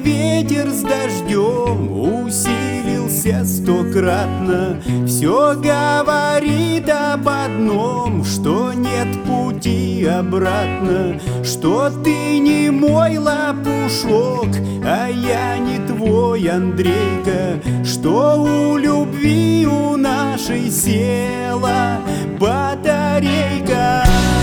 ветер с дождем усилился стократно. Все говорит об одном, что нет пути обратно, что ты не мой лопушок, а я не твой Андрейка, что у любви у нашей села батарейка.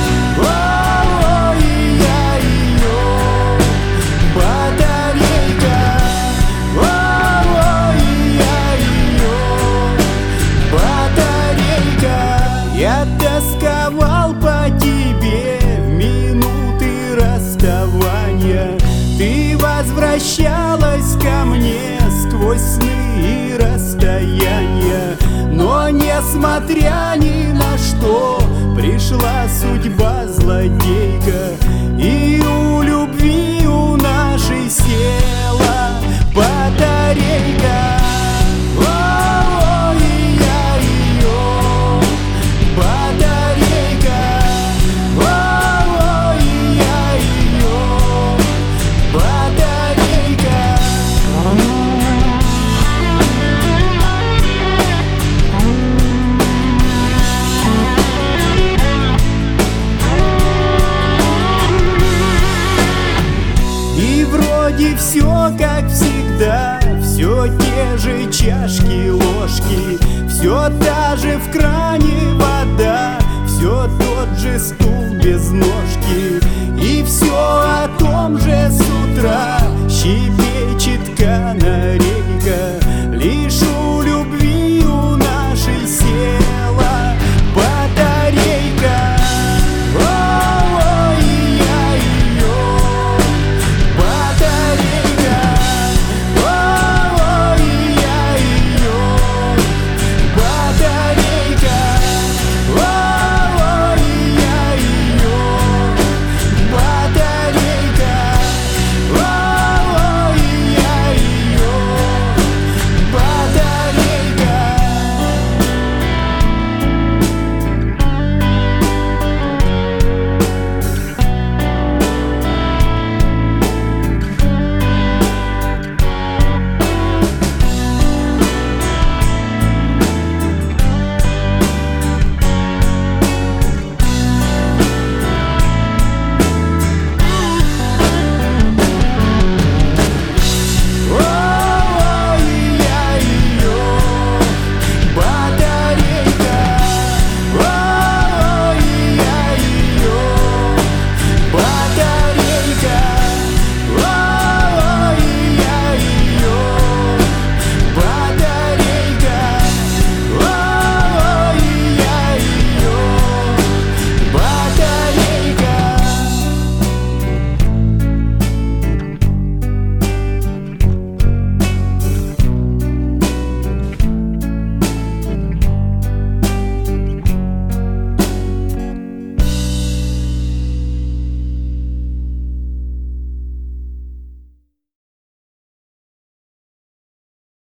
Я тосковал по тебе в минуты расставания. Ты возвращалась ко мне сквозь сны и расстояния. Но несмотря ни на что, пришла судьба злодейка, и у любви у нашей села батарейка. И вроде все как всегда, все те же чашки, ложки, все та же в кране вода, все тот же стул без ножки, и все о том же с утра щебечет канарейка.